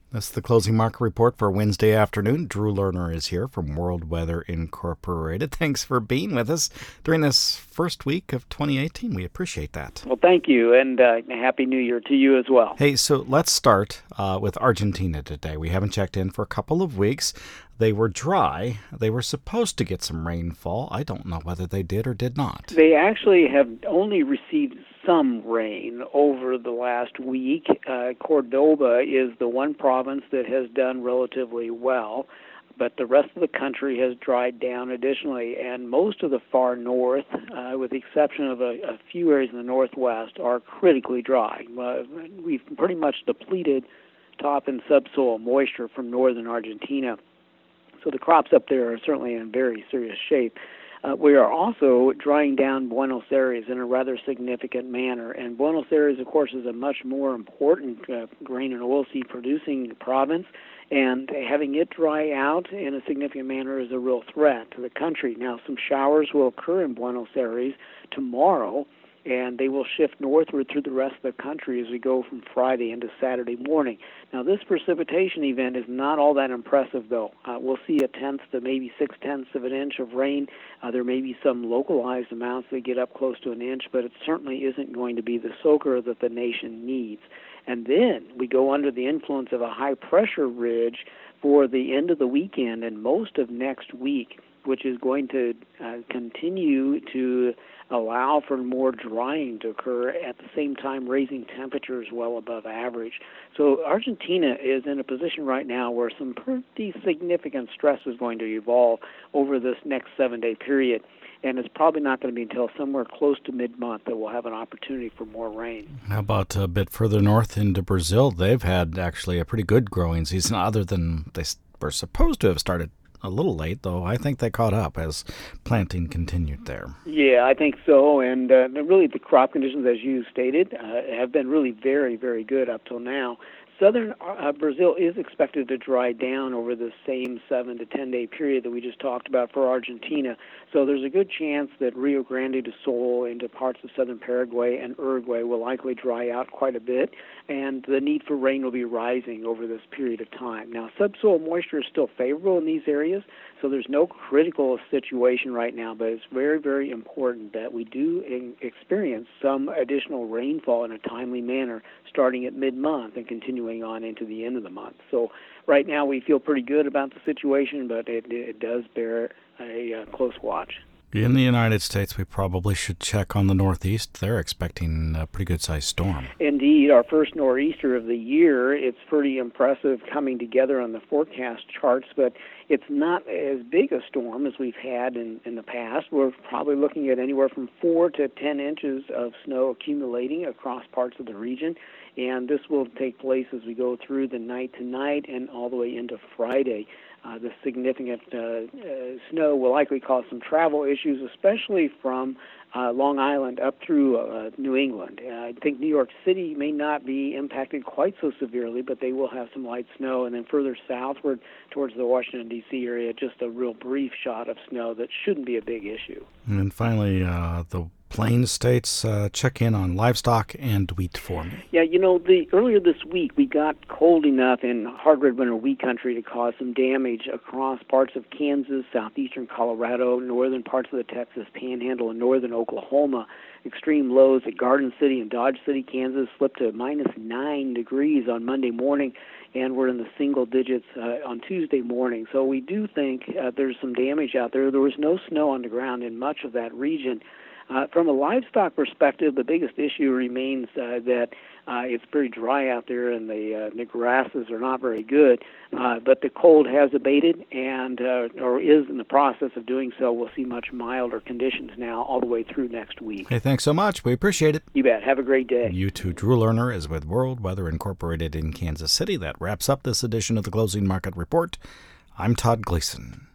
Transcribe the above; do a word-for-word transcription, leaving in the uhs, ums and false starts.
That's the closing market report for Wednesday afternoon. Drew Lerner is here from World Weather Incorporated. Thanks for being with us during this first week of twenty eighteen. We appreciate that. Well, thank you, and uh, Happy New Year to you as well. Hey, so let's start uh, with Argentina today. We haven't checked in for a couple of weeks. They were dry. They were supposed to get some rainfall. I don't know whether they did or did not. They actually have only received some rain over the last week. Uh, Cordoba is the one province that has done relatively well, but the rest of the country has dried down additionally, and most of the far north, uh, with the exception of a, a few areas in the northwest, are critically dry. Uh, we've pretty much depleted top and subsoil moisture from northern Argentina. So the crops up there are certainly in very serious shape. Uh, we are also drying down Buenos Aires in a rather significant manner. And Buenos Aires, of course, is a much more important uh, grain and oilseed producing province. And having it dry out in a significant manner is a real threat to the country. Now, some showers will occur in Buenos Aires tomorrow, and they will shift northward through the rest of the country as we go from Friday into Saturday morning. Now, this precipitation event is not all that impressive, though. Uh, we'll see a tenth to maybe six-tenths of an inch of rain. Uh, there may be some localized amounts that get up close to an inch, but it certainly isn't going to be the soaker that the nation needs. And then we go under the influence of a high-pressure ridge for the end of the weekend and most of next week, which is going to uh, continue to allow for more drying to occur, at the same time raising temperatures well above average. So Argentina is in a position right now where some pretty significant stress is going to evolve over this next seven-day period, and it's probably not going to be until somewhere close to mid-month that we'll have an opportunity for more rain. How about a bit further north into Brazil? They've had actually a pretty good growing season, other than they were supposed to have started a little late, though I think they caught up as planting continued there. Yeah, I think so, and uh, really the crop conditions, as you stated, uh, have been really very, very good up till now. Southern uh, Brazil is expected to dry down over the same seven to ten day period that we just talked about for Argentina. So there's a good chance that Rio Grande do Sul into parts of southern Paraguay and Uruguay will likely dry out quite a bit, and the need for rain will be rising over this period of time. Now, subsoil moisture is still favorable in these areas, so there's no critical situation right now, but it's very, very important that we do in- experience some additional rainfall in a timely manner starting at mid-month and continuing on into the end of the month. So right now we feel pretty good about the situation, but it, it does bear a uh, close watch. In the United States, we probably should check on the Northeast. They're expecting a pretty good-sized storm. Indeed, our first nor'easter of the year. It's pretty impressive coming together on the forecast charts, but it's not as big a storm as we've had in, in the past. We're probably looking at anywhere from four to ten inches of snow accumulating across parts of the region, and this will take place as we go through the night tonight and all the way into Friday. Uh, the significant uh, uh, snow will likely cause some travel issues, especially from uh, Long Island up through uh, New England. Uh, I think New York City may not be impacted quite so severely, but they will have some light snow. And then further southward towards the Washington, D C area, just a real brief shot of snow that shouldn't be a big issue. And then finally, uh, the Plains states, uh, check in on livestock and wheat for me. Yeah, you know, the earlier this week we got cold enough in hard red winter wheat country to cause some damage across parts of Kansas, southeastern Colorado, northern parts of the Texas Panhandle, and northern Oklahoma. Extreme lows at Garden City and Dodge City, Kansas, slipped to minus nine degrees on Monday morning, and we're in the single digits uh, on Tuesday morning. So we do think uh, there's some damage out there. There was no snow on the ground in much of that region. Uh, from a livestock perspective, the biggest issue remains uh, that uh, it's pretty dry out there and the, uh, the grasses are not very good. Uh, but the cold has abated and uh, or is in the process of doing so. We'll see much milder conditions now all the way through next week. Hey, thanks so much. We appreciate it. You bet. Have a great day. You too. Drew Lerner is with World Weather Incorporated in Kansas City. That wraps up this edition of the Closing Market Report. I'm Todd Gleason.